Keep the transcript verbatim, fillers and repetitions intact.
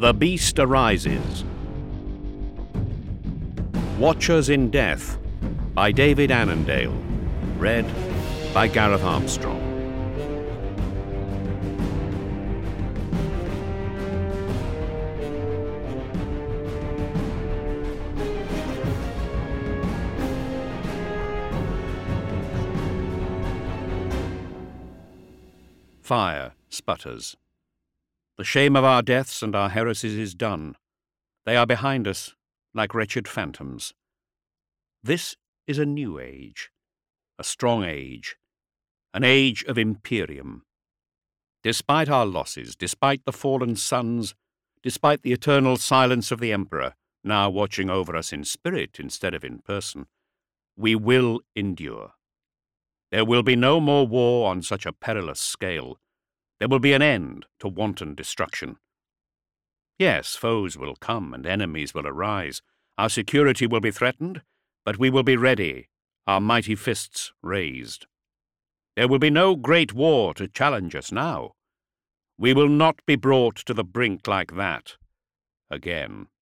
The Beast Arises. Watchers in Death by David Annandale. Read by Gareth Armstrong. Fire sputters. The shame of our deaths and our heresies is done. They are behind us, like wretched phantoms. This is a new age, a strong age, an age of Imperium. Despite our losses, despite the fallen suns, despite the eternal silence of the Emperor, now watching over us in spirit instead of in person, we will endure. There will be no more war on such a perilous scale. There will be an end to wanton destruction. Yes, foes will come and enemies will arise. Our security will be threatened, but we will be ready, our mighty fists raised. There will be no great war to challenge us now. We will not be brought to the brink like that again.